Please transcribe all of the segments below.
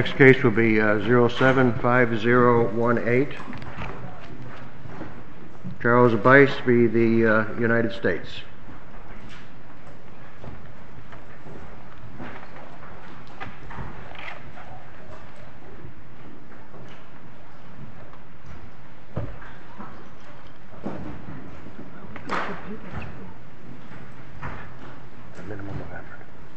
Next case will be 075018. Charles Bice v. the United States. A minimum of effort.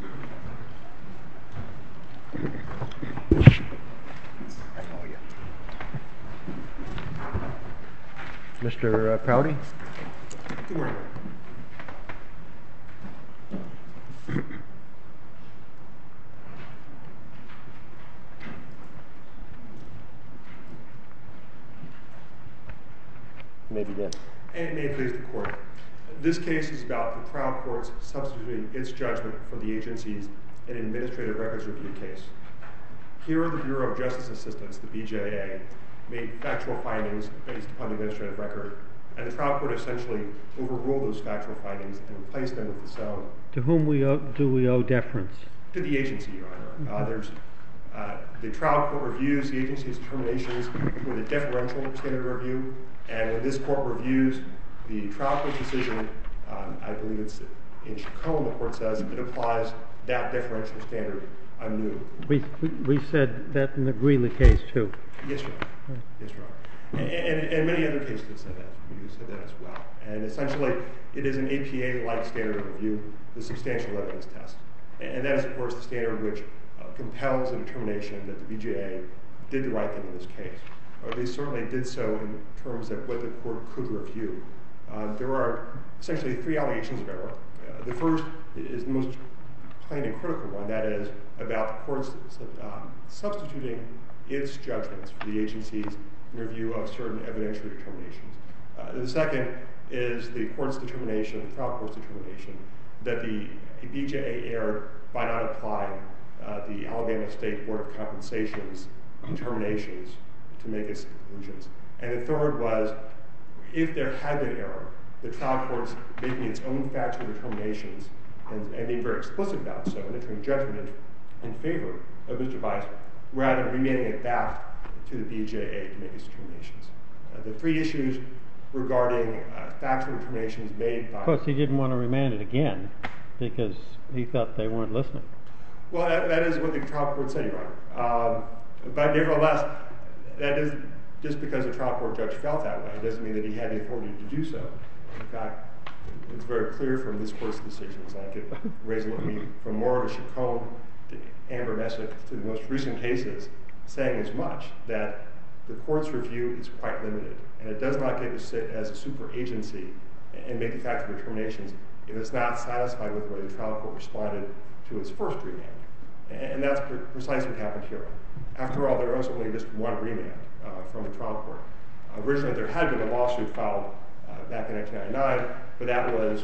Mr. Prouty? Good morning. You may begin. And may it please the court. This case is about the trial court's substituting its judgment for the agency's in an administrative records review case. Here, the Bureau of Justice Assistance, the BJA, made factual findings based upon the administrative record, and the trial court essentially overruled those factual findings and replaced them with its own. To whom do we owe deference? To the agency, Your Honor. The trial court reviews the agency's determinations with a deferential standard review, and when this court reviews the trial court's decision, I believe it's in Chacon, the court says, it applies that deferential standard anew. We said that in the Greeley case, too. Yes, Your Honor. Yes, Your Honor. And many other cases have said that. We said that as well. And essentially, it is an APA-like standard of review, the substantial evidence test. And that is, of course, the standard which compels a determination that the BJA did the right thing in this case. Or they certainly did so in terms of what the court could review. There are essentially three allegations of error. The first is the most plain and critical one, that is about the court's substituting its judgments for the agency's review of certain evidentiary determinations. The second is the court's determination, the trial court's determination, that the BJA erred by not applying the Alabama State Board of Compensation's determinations to make its conclusions. And the third was, if there had been error, the trial court's making its own factual determinations and being very explicit about so, and entering judgment in favor of Mr. Bice, rather than remanding it back to the BJA to make its determinations. The three issues regarding factual determinations made by... Of course, he didn't want to remand it again because he thought they weren't listening. Well, that is what the trial court said, Your Honor. But nevertheless, that is just because the trial court judge felt that way. It doesn't mean that he had the authority to do so. In fact, it's very clear from this court's decisions. I could raise it with me from Moore to Chacon to Amber Messick to the most recent cases, saying as much that the court's review is quite limited, and it does not get to sit as a super agency and make the factual determinations if it's not satisfied with the way the trial court responded to its first remand. And that's precisely what happened here. After all, there was only just one remand from the trial court. Originally, there had been a lawsuit filed back in 1999, but that was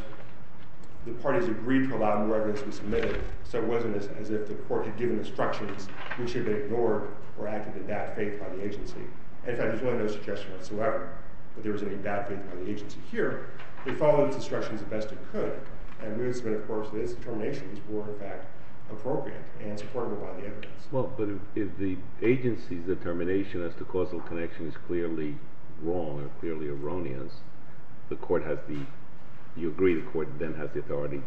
the parties agreed to allow more evidence to be submitted, so it wasn't as if the court had given instructions which had been ignored or acted in bad faith by the agency. And in fact, there's really no suggestion whatsoever that there was any bad faith by the agency here. They followed its instructions the best it could, and we would submit, of course, that its determinations were, in fact, appropriate and supportable by the evidence. Well, but if the agency's determination as to causal connection is clearly wrong or clearly erroneous, the court has the, you agree the court then has the authority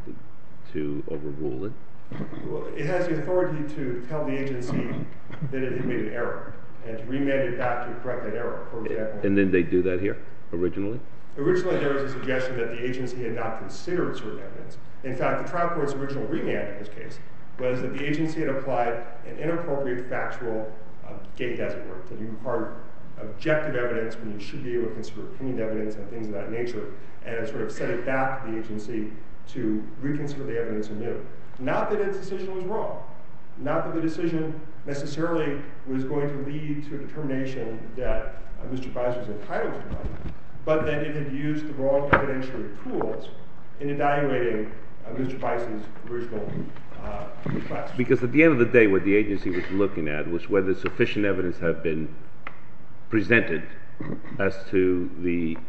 to overrule it? Well, it has the authority to tell the agency that it had made an error and to remand it back to correct that error, for example. And then they do that here, originally? Originally, there was a suggestion that the agency had not considered certain evidence. In fact, the trial court's original remand in this case was that the agency had applied an inappropriate factual gate, as it were, to require objective evidence when you should be able to consider opinion evidence and things of that nature, and it sort of set it back to the agency to reconsider the evidence anew. Not that its decision was wrong. Not that the decision necessarily was going to lead to a determination that Mr. Bice was entitled to money, but that it had used the wrong evidentiary tools in evaluating Mr. Bice's original request. Because at the end of the day, what the agency was looking at was whether sufficient evidence had been presented as to the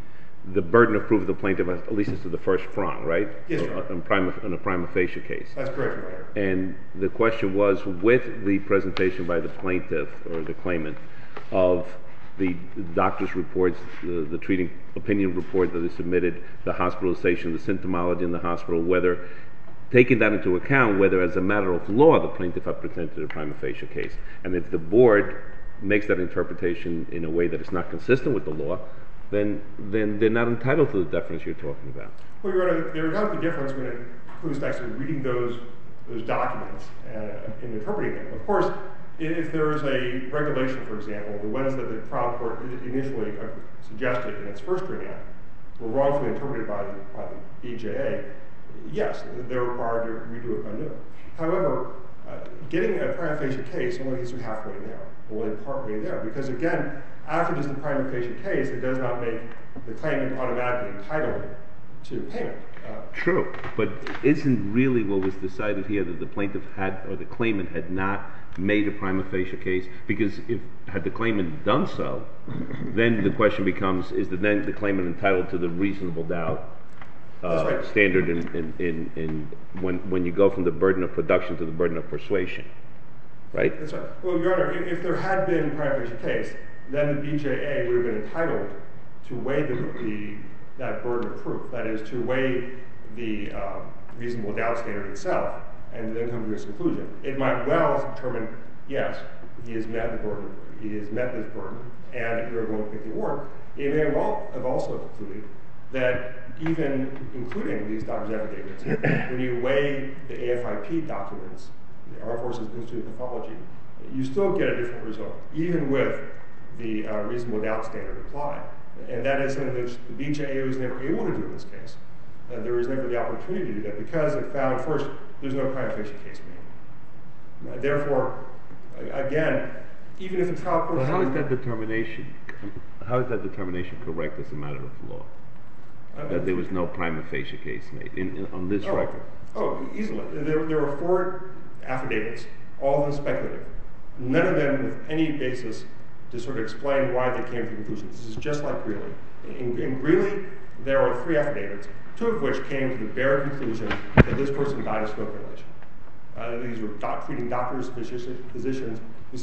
the burden of proof of the plaintiff, at least as to the first prong, right? Yes, Your Honor. On a prima facie case. That's correct, Your Honor. And the question was, with the presentation by the plaintiff or the claimant of the doctor's reports, the treating opinion report that is submitted, the hospitalization, the symptomology in the hospital, whether, taking that into account, whether as a matter of law the plaintiff had presented a prima facie case. And if the board makes that interpretation in a way that is not consistent with the law, then they're not entitled to the deference you're talking about. Well, Your Honor, there is not the difference when it comes to actually reading those documents and interpreting them. Of course, if there is a regulation, for example, the ones that the trial court initially suggested in its first hearing were wrongfully interpreted by the BJA, yes, they're required to redo it anew. However, getting a prima facie case only gets you halfway there, or only partway there, because again, after just the prima facie case, it does not make the claimant automatically entitled to payment. True, but isn't really what was decided here that the plaintiff had, or the claimant had not made a prima facie case? Because had the claimant done so, then the question becomes, is then the claimant entitled to the reasonable doubt standard in when you go from the burden of production to the burden of persuasion, right? That's right. Well, Your Honor, if there had been a prima facie case, then the BJA would have been entitled to weigh that burden of proof, that is, to weigh the reasonable doubt standard itself, and then come to its conclusion. It might well determine, yes, he has met this burden, and you're going to make the award. It may well have also concluded that even including these doctor's affidavits, when you weigh the AFIP documents, the Armed Forces Institute of Pathology, you still get a different result, even with the reasonable doubt standard applied. And that is something that the BJA was never able to do in this case. There was never the opportunity to do that because it found, first, there's no prima facie case made. Therefore, again, even if the trial court... Well, how is that determination correct as a matter of law? That there was no prima facie case made on this record? Oh, easily. There were 4 affidavits, all of them speculative. None of them with any basis to sort of explain why they came to the conclusion. This is just like Greeley. In Greeley, there are 3 affidavits, 2 of which came to the bare conclusion that this person died of smoke inhalation. These were treating doctors, physicians,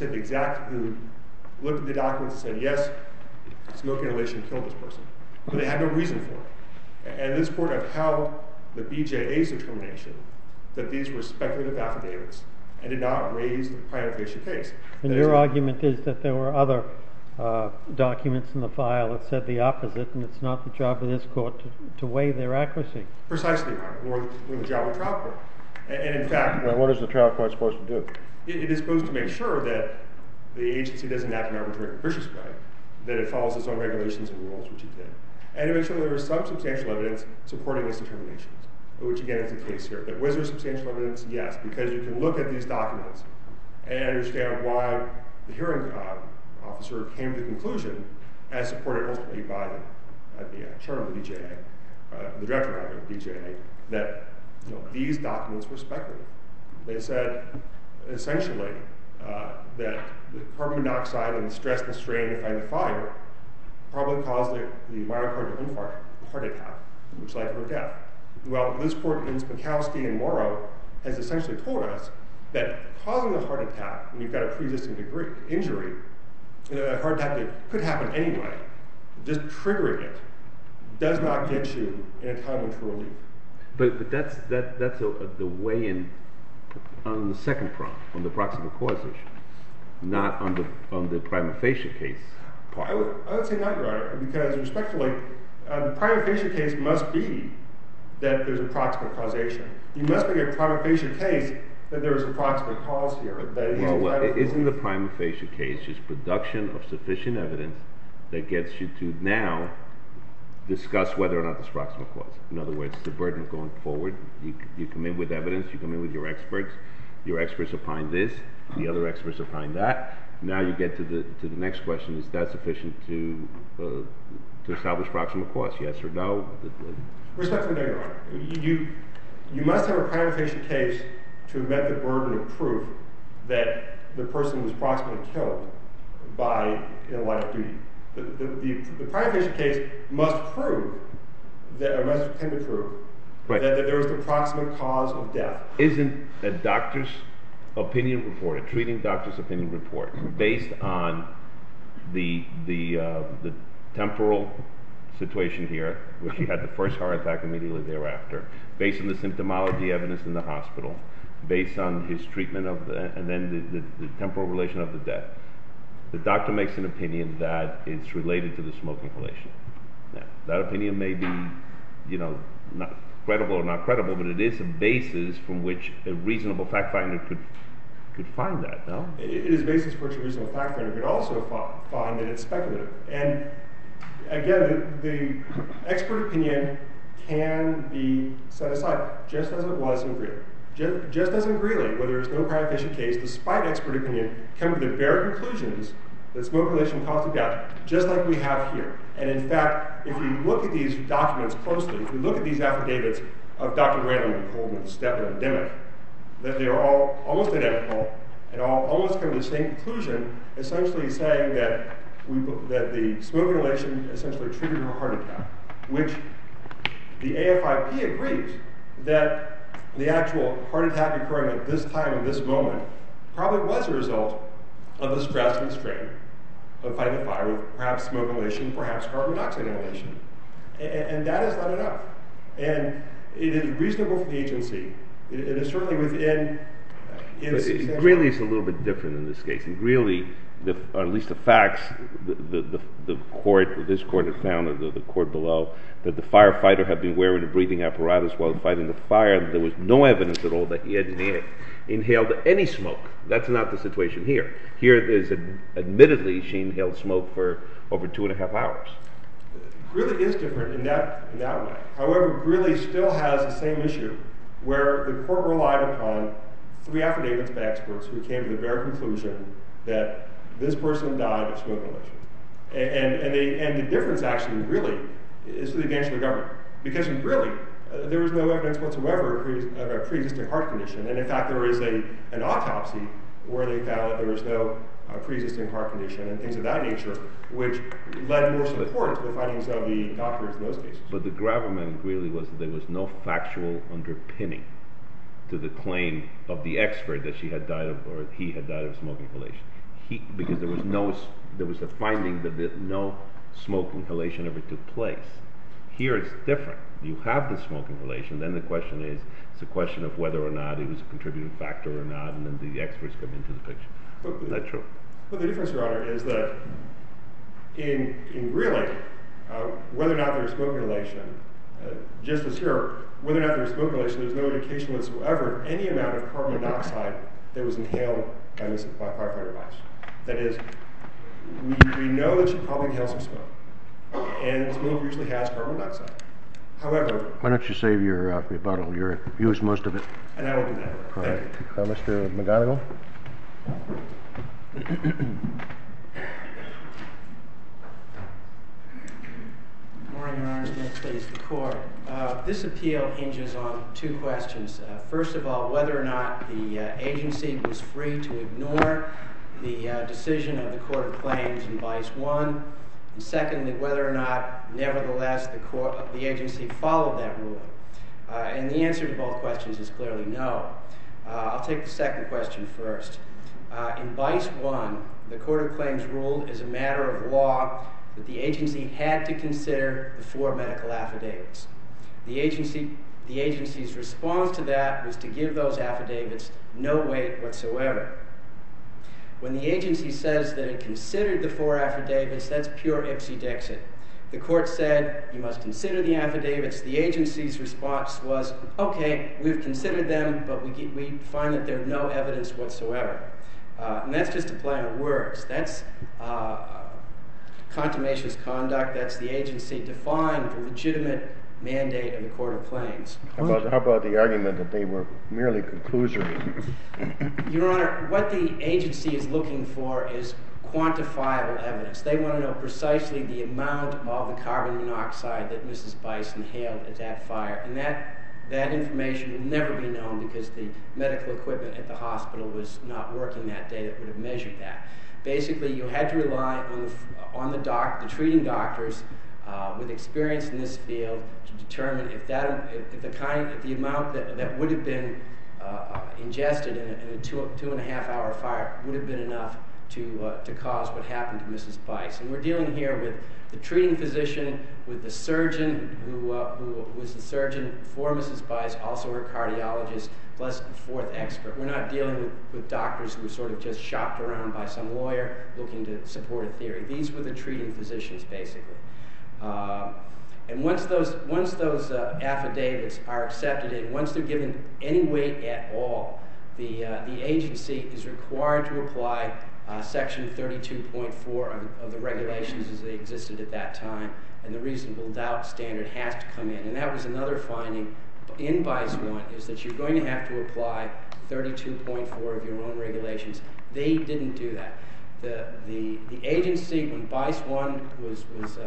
who looked at the documents and said, yes, smoke inhalation killed this person. But they had no reason for it. And this court upheld the BJA's determination that these were speculative affidavits and did not raise the prima facie case. And your argument is that there were other documents in the file that said the opposite, and it's not the job of this court to weigh their accuracy. Precisely, nor the job of the trial court. And in fact... Well, what is the trial court supposed to do? It is supposed to make sure that the agency doesn't act in an arbitrary and capricious way, that it follows its own regulations and rules, which it did. And to make sure there was some substantial evidence supporting its determinations, which again is the case here. That was there substantial evidence? Yes, because you can look at these documents and understand why the hearing officer came to the conclusion, as supported ultimately by the chairman of the BJA, the director of the BJA, that these documents were speculative. They said essentially that the carbon monoxide and the stress and strain of fighting the fire probably caused the myocardial infarct, heart attack, which led to her death. Well, this court in Smikowski and Morrow has essentially told us that causing a heart attack when you've got a pre-existing injury, a heart attack that could happen anyway, just triggering it does not get you in a time of true relief. But that's the way in on the second prong, on the proximate cause issue, not on the prima facie case part. I would say not, Your Honor, because respectfully, the prima facie case must be that there's a proximate causation. You must make a prima facie case that there is a proximate cause here. Well, isn't the prima facie case just production of sufficient evidence that gets you to now discuss whether or not there's proximate cause? In other words, the burden of going forward, you come in with evidence, you come in with your experts opine this, the other experts opine that. Now you get to the next question: is that sufficient to establish proximate cause? Yes or no? Respectfully, no, Your Honor. You must have a prima facie case to have met the burden of proof that the person was proximately killed by in a line of duty. The prima facie case must prove that, or must tend to prove Right. that there was the proximate cause of death. Isn't a doctor's opinion report, a treating doctor's opinion report, based on the temporal situation here, where she had the first heart attack immediately thereafter, based on the symptomology evidence in the hospital, based on his treatment of and then the temporal relation of the death? The doctor makes an opinion that it's related to the smoke inhalation. Now, that opinion may be, not credible or not credible, but it is a basis from which a reasonable fact finder could find that, no? It is a basis for which a reasonable fact finder could also find that it's speculative. And again, the expert opinion can be set aside, just as it was in Greeley. Just as in Greeley, where there is no prima facie case, despite expert opinion, come to the bare conclusions that smoke inhalation caused death, just like we have here. And in fact, if we look at these documents closely, if we look at these affidavits of Dr. Randleman, Coleman, Stetler, and Dimmick, that they are all almost identical and all almost come to the same conclusion, essentially saying that the smoke inhalation essentially triggered her heart attack, which the AFIP agrees that the actual heart attack occurring at this time and this moment probably was a result of the stress and strain of fighting the fire with perhaps smoke inhalation, perhaps carbon monoxide inhalation. And that is not enough. And it is reasonable for the agency. It is certainly within its substantial... Greeley is a little bit different in this case. In Greeley, or at least the facts, this court had found, or the court below, that the firefighter had been wearing a breathing apparatus while fighting the fire, and there was no evidence at all that he had inhaled any smoke. That's not the situation here. Here, admittedly, she inhaled smoke for over 2.5 hours. Greeley is different in that way. However, Greeley still has the same issue, where the court relied upon 3 affidavits by experts who came to the bare conclusion that this person died of smoke inhalation. And the difference actually in Greeley is to the advantage of the government. Because in Greeley, there was no evidence whatsoever of a pre-existing heart condition. And in fact, there was an autopsy where they found that there was no pre-existing heart condition and things of that nature, which led more support to the findings of the doctors in those cases. But the gravamen in Greeley was that there was no factual underpinning to the claim of the expert that she had died of, or he had died of smoke inhalation. Because there was a finding that no smoke inhalation ever took place. Here it's different. You have the smoke inhalation, then the question is, it's a question of whether or not it was a contributing factor or not, and then the experts come into the picture. Is that true? Well, the difference, Your Honor, is that in Greeley, whether or not there was smoke inhalation, just as here, whether or not there was smoke inhalation, there's no indication whatsoever of any amount of carbon monoxide that was inhaled by firefighter Weiss. That is, we know that she probably inhaled some smoke, and smoke usually has carbon monoxide. However... Why don't you save your rebuttal? You've used most of it. And I will do that. All right. Thank you. Mr. McGonigal? Good morning, Your Honors. May it please the Court. This appeal hinges on 2 questions. First of all, whether or not the agency was free to ignore the decision of the Court of Claims in Vice 1, and secondly, whether or not, nevertheless, the agency followed that ruling. And the answer to both questions is clearly no. I'll take the second question first. In Vice 1, the Court of Claims ruled as a matter of law that the agency had to consider the 4 medical affidavits. The agency's response to that was to give those affidavits no weight whatsoever. When the agency says that it considered the 4 affidavits, that's pure ipsy-dixit. The court said, you must consider the affidavits. The agency's response was, okay, we've considered them, but we find that there's no evidence whatsoever. And that's just a play on words. That's contumacious conduct. That's the agency defying the legitimate mandate of the Court of Claims. How about the argument that they were merely conclusory? Your Honor, what the agency is looking for is quantifiable evidence. They want to know precisely the amount of the carbon monoxide that Mrs. Bice inhaled at that fire. And that information will never be known because the medical equipment at the hospital was not working that day that would have measured that. Basically, you had to rely on the treating doctors with experience in this field to determine if the amount that would have been ingested in a 2.5 hour fire would have been enough to cause what happened to Mrs. Bice. And we're dealing here with the treating physician, with the surgeon who was the surgeon for Mrs. Bice, also her cardiologist, plus a fourth expert. We're not dealing with doctors who were sort of just shopped around by some lawyer looking to support a theory. These were the treating physicians, basically. And once those affidavits are accepted and once they're given any weight at all, the agency is required to apply Section 32.4 of the regulations as they existed at that time, and the reasonable doubt standard has to come in. And that was another finding in BICE 1, is that you're going to have to apply 32.4 of your own regulations. They didn't do that. The agency, when BICE 1 was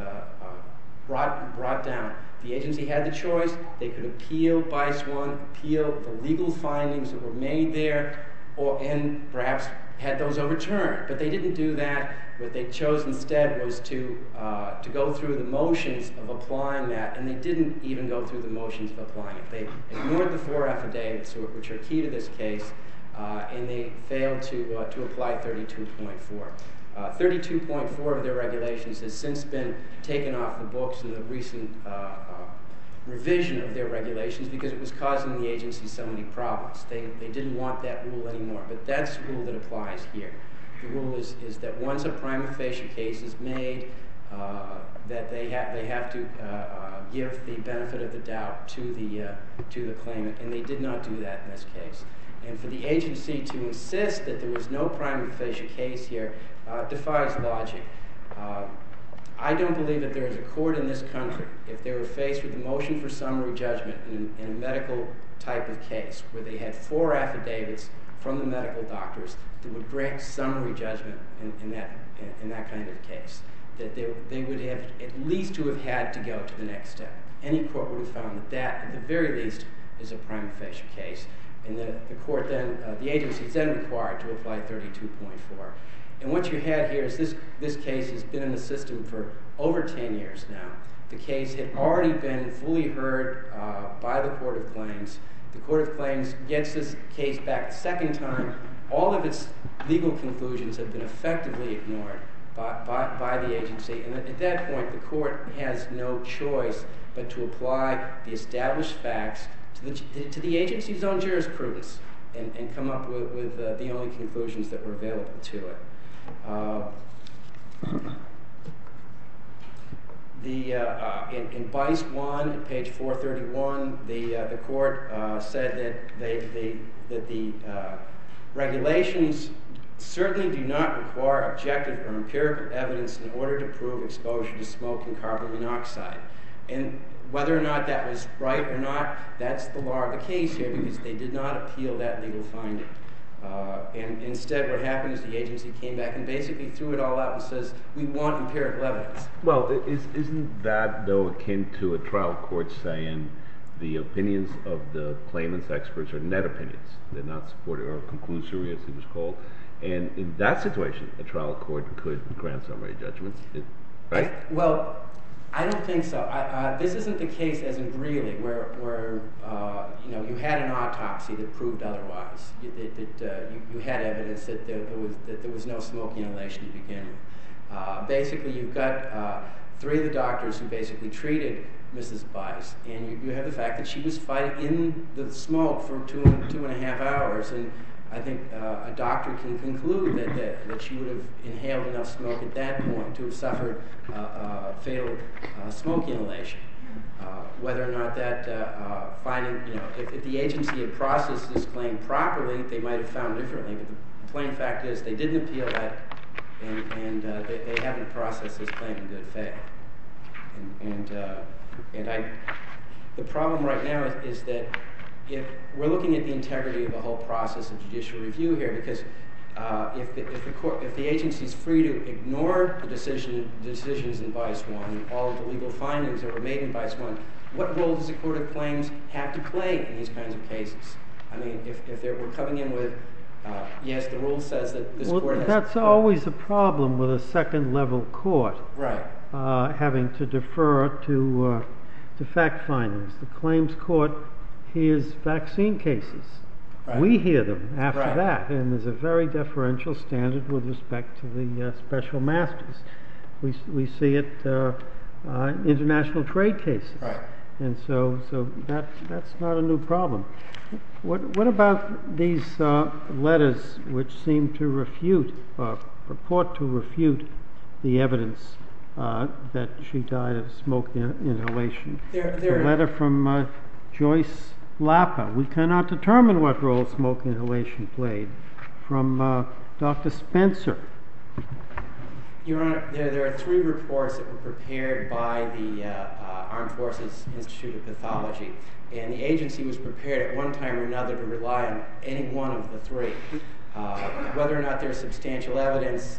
brought down, the agency had the choice. They could appeal BICE 1, appeal the legal findings that were made there, and perhaps had those overturned. But they didn't do that. What they chose instead was to go through the motions of applying that, and they didn't even go through the motions of applying it. They ignored the 4 affidavits, which are key to this case, and they failed to apply 32.4. 32.4 of their regulations has since been taken off the books in the recent revision of their regulations because it was causing the agency so many problems. They didn't want that rule anymore, but that's the rule that applies here. The rule is that once a prima facie case is made, that they have to give the benefit of the doubt to the claimant, and they did not do that in this case. And for the agency to insist that there was no prima facie case here defies logic. I don't believe that there is a court in this country, if they were faced with a motion for summary judgment in a medical type of case, where they had 4 affidavits from the medical doctors that would grant summary judgment in that kind of case, that they would have at least to have had to go to the next step. Any court would have found that at the very least, is a prima facie case. And the agency is then required to apply 32.4. And what you had here is this case has been in the system for over 10 years now. The case had already been fully heard by the Court of Claims. The Court of Claims gets this case back the second time. All of its legal conclusions have been effectively ignored by the agency. And at that point, the court has no choice but to apply the established facts to the agency's own jurisprudence and come up with the only conclusions that were available to it. In BICE 1, at page 431, the court said that the regulations certainly do not require objective or empirical evidence in order to prove exposure to smoke and carbon monoxide. And whether or not that was right or not, that's the law of the case here, because they did not appeal that legal finding. And instead, what happened is the agency came back and basically threw it all out and says, we want empirical evidence. Well, isn't that, though, akin to a trial court saying the opinions of the claimant's experts are net opinions? They're not supported or conclusory, as it was called. And in that situation, a trial court could grant summary judgment, right? Well, I don't think so. This isn't the case as in Greeley, where you had an autopsy that proved otherwise. You had evidence that there was no smoke inhalation to begin with. Basically, you've got 3 of the doctors who basically treated Mrs. Bice, and you have the fact that she was fighting in the smoke for 2.5 hours, and I think a doctor can conclude that she would have inhaled enough smoke at that point to have suffered fatal smoke inhalation. Whether or not that finding, if the agency had processed this claim properly, they might have found differently. But the plain fact is they didn't appeal that, and they haven't processed this claim in good faith. The problem right now is that if we're looking at the integrity of the whole process of judicial review here, because if the agency is free to ignore the decisions in BICE 1, all of the legal findings that were made in BICE 1, what role does the Court of Claims have to play in these kinds of cases? I mean, if we're coming in with Yes, the rule says that this court has... That's always a problem with a second-level court. Right. Having to defer to fact findings. The claims court hears vaccine cases. Right. We hear them after Right. that, and there's a very deferential standard with respect to the special masters. We see it in international trade cases. Right. And so that's not a new problem. What about these letters which seem to refute, purport to refute the evidence that she died of smoke inhalation? The letter from Joyce Lapa. We cannot determine what role smoke inhalation played. From Dr. Spencer. Your Honor, there are 3 reports that were prepared by the Armed Forces Institute of Pathology, and the agency was prepared at one time or another to rely on any one of the 3. Whether or not there's substantial evidence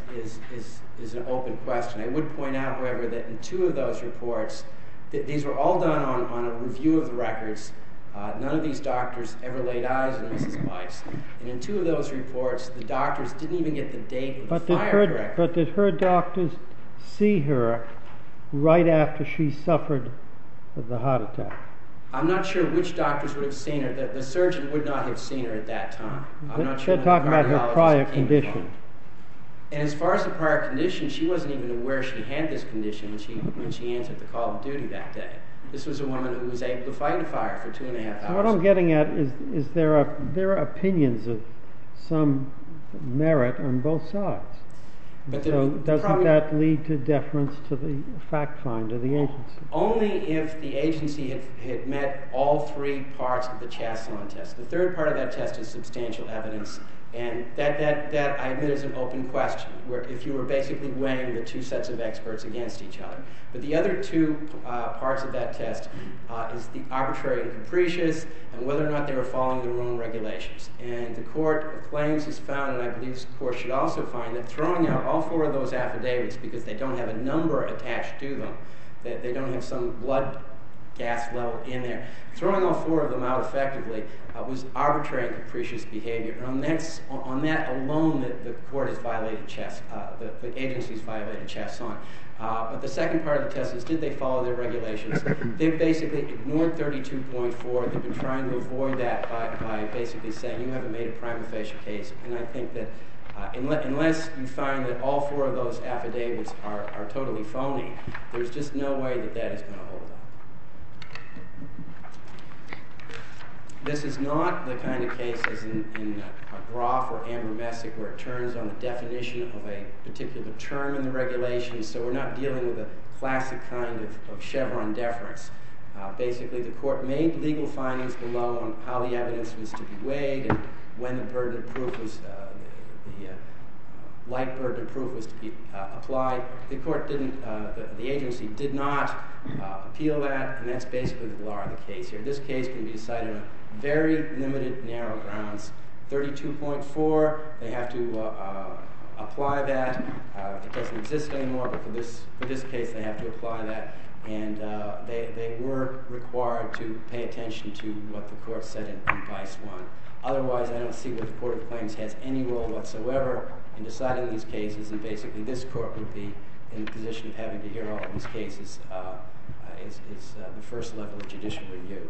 is an open question. I would point out, however, that in 2 of those reports, these were all done on a review of the records. None of these doctors ever laid eyes on Mrs. Weiss. And in 2 of those reports, the doctors didn't even get the date of the fire correctly. But did her doctors see her right after she suffered the heart attack? I'm not sure which doctors would have seen her. The surgeon would not have seen her at that time. I'm not sure. They're talking about her prior condition. And as far as the prior condition, she wasn't even aware she had this condition when she answered the call of duty that day. This was a woman who was able to fight a fire for 2.5 hours. So what I'm getting at is there are opinions of some merit on both sides. But so doesn't that lead to deference to the fact finder, the agency? Only if the agency had met all 3 parts of the Chasson test. The 3rd part of that test is substantial evidence. And that I admit is an open question, where if you were basically weighing the 2 sets of experts against each other. But the other 2 parts of that test is the arbitrary and capricious, and whether or not they were following their own regulations. And the Court of Claims has found, and I believe this Court should also find, that throwing out all 4 of those affidavits because they don't have a number attached to them, that they don't have some blood gas level in there, throwing all 4 of them out effectively was arbitrary and capricious behavior. And on that alone, the court has violated the agency's violated Chasson. But the second part of the test is, did they follow their regulations? They've basically ignored 32.4. They've been trying to avoid that by basically saying you haven't made a prima facie case. And I think that unless you find that all 4 of those affidavits are totally phony, there's just no way that is going to hold up. This is not the kind of case as in Groff or Amber Messick where it turns on the definition of a particular term in the regulations, so we're not dealing with a classic kind of Chevron deference. Basically, the court made legal findings below on how the evidence was to be weighed and when the burden of proof was, the light burden of proof was to be applied. The court didn't, the agency did not appeal that, and that's basically the law of the case here. This case can be decided on very limited, narrow grounds. 32.4, they have to apply that. It doesn't exist anymore, but for this case, they have to apply that. And they were required to pay attention to what the court said in Vice 1. Otherwise, I don't see where the Court of Claims has any role whatsoever in deciding these cases, and basically this court would be in the position of having to hear all of these cases is the first level of judicial review.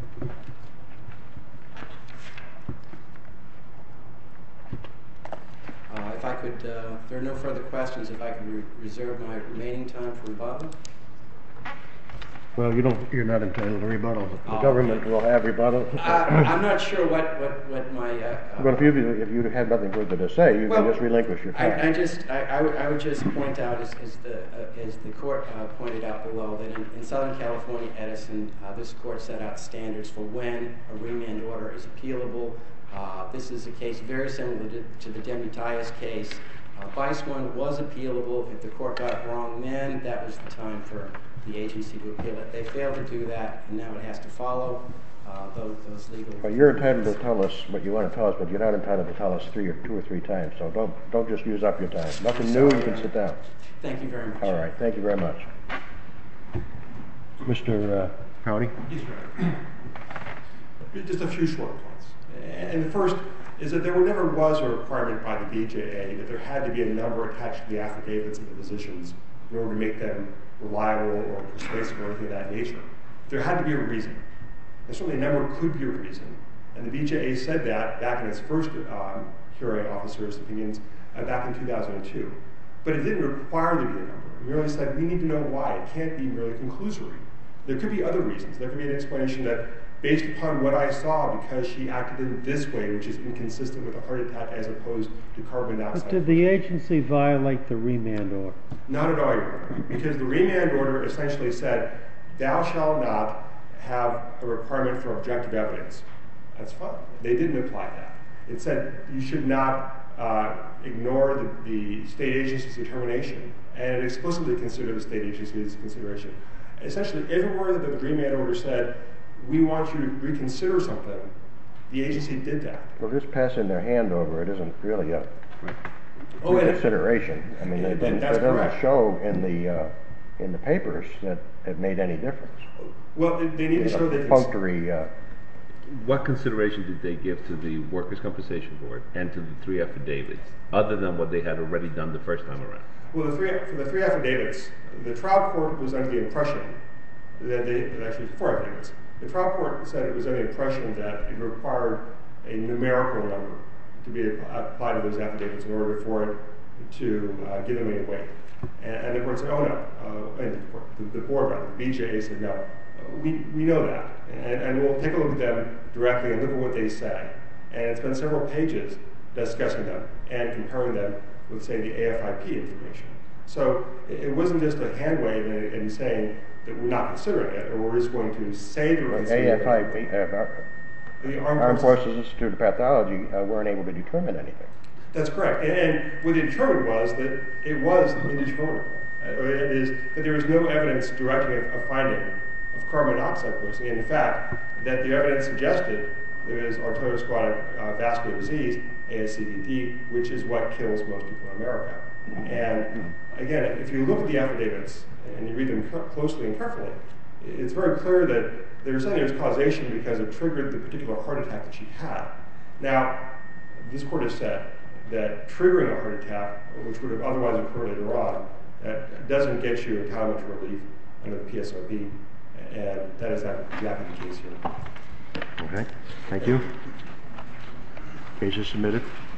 If I could, if there are no further questions, if I could reserve my remaining time for rebuttal. Well, you're not entitled to rebuttal. The government will have rebuttal. I'm not sure what my... Well, if you had nothing further to say, you can just relinquish your time. I would just point out, as the court pointed out below, that in Southern California, Edison, this court set out standards for when a remand order is appealable. This is a case very similar to the Demutias case. Vice 1 was appealable. If the court got it wrong then, that was the time for the agency to appeal it. They failed to do that, and now it has to follow those legal... Well, you're entitled to tell us what you want to tell us, but you're not entitled to tell us 2 or 3 times, so don't just use up your time. Nothing new, you can sit down. Thank you very much. All right, thank you very much. Mr. Howdy? Yes, sir. Just a few short points. And the first, is that there never was a requirement by the BJA that there had to be a number attached to the affidavits of the physicians in order to make them reliable or persuasive or anything of that nature. There had to be a reason. And certainly a number could be a reason. And the BJA said that back in its first hearing officer's opinions back in 2002. But it didn't require there to be a number. It merely said, we need to know why. It can't be merely conclusory. There could be other reasons. There could be an explanation that, based upon what I saw, because she acted in this way, which is inconsistent with a heart attack as opposed to carbon dioxide. But did the agency violate the remand order? Not at all, Your Honor. Because the remand order essentially said, thou shalt not have a requirement for objective evidence. That's fine. They didn't apply that. It said you should not ignore the state agency's determination, and it explicitly considered the state agency's consideration. Essentially, everywhere that the remand order said, we want you to reconsider something, the agency did that. Well, just passing their hand over it isn't really a consideration. I mean, it doesn't show in the papers that it made any difference. Well, they need to show they perfunctory. What consideration did they give to the Workers' Compensation Board and to the 3 affidavits, other than what they had already done the first time around? Well, for the 3 affidavits, the trial court was under the impression that actually 4 affidavits. The trial court said it was under the impression that it required a numerical number to be applied to those affidavits in order for it to give them any weight. And the court said, oh no. And the board, rather, the BJA said, no, we know that. And we'll take a look at them directly and look at what they say. And it's been several pages discussing them and comparing them with, say, the AFIP information. So it wasn't just a hand wave and saying that we're not considering it, or we're just going to say that we're considering AFIP, the Armed Forces Institute of Pathology, weren't able to determine anything. That's correct. And what they determined was that it was indeterminable. It is that there is no evidence directing a finding of carbon dioxide poisoning. And in fact, that the evidence suggested there is arteriosclerotic vascular disease, ASCVD, which is what kills most people in America. And again, if you look at the affidavits and you read them closely and carefully, it's very clear that there's causation because it triggered the particular heart attack that she had. Now, this court has said that triggering a heart attack, which would have otherwise occurred later on, doesn't get you entitlement to relief under the PSOB, and that is exactly the case here. Okay, thank you. Case is submitted.